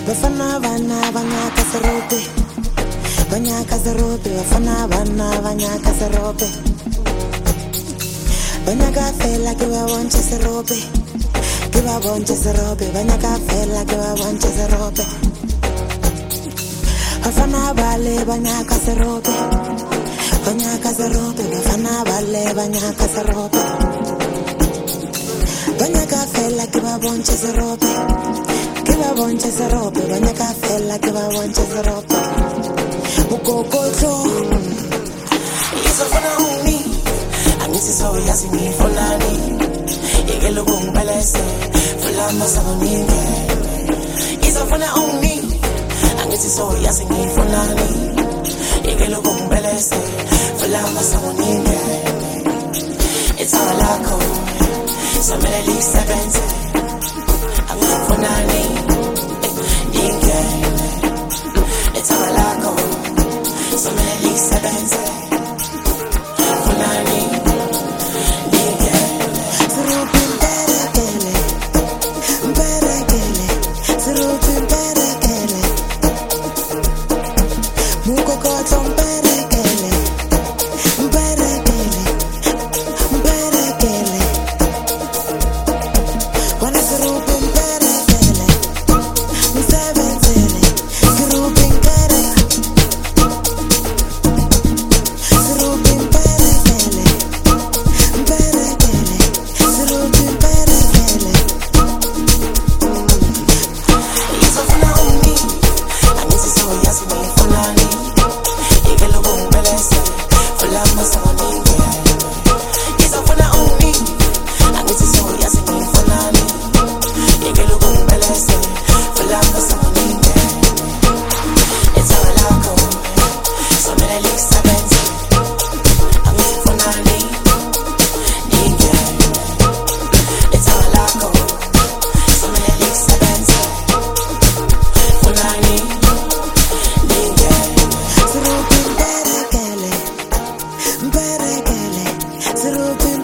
Bafana bana banyaka serope, banyaka serope. Bafana bana banyaka serope, banyaka fela ke ba bonche serope, ke ba bonche serope. Banyaka fela ke ba bonche serope. Bafana bale banyaka serope, banyaka serope. Bafana bale banyaka serope, banyaka fela ke ba bonche serope. Que va bonche se rope, banyaka fela que va bonche se rope. Mukokotlo, isofuna umi, angisi so yasini folani. Yekelo kumbelese, fulama sabuninge. Isofuna umi, angisi so yasini folani. Yekelo kumbelese, fulama sabuninge. It's all I call, so many leaves seventy. Funani, dingue, it's all I go. So many seventy. Funani, dingue. Surupin berekele, berekele. Surupin berekele. Mukokoton berekele, berekele, berekele. Wana surupin. Berekele, berekele,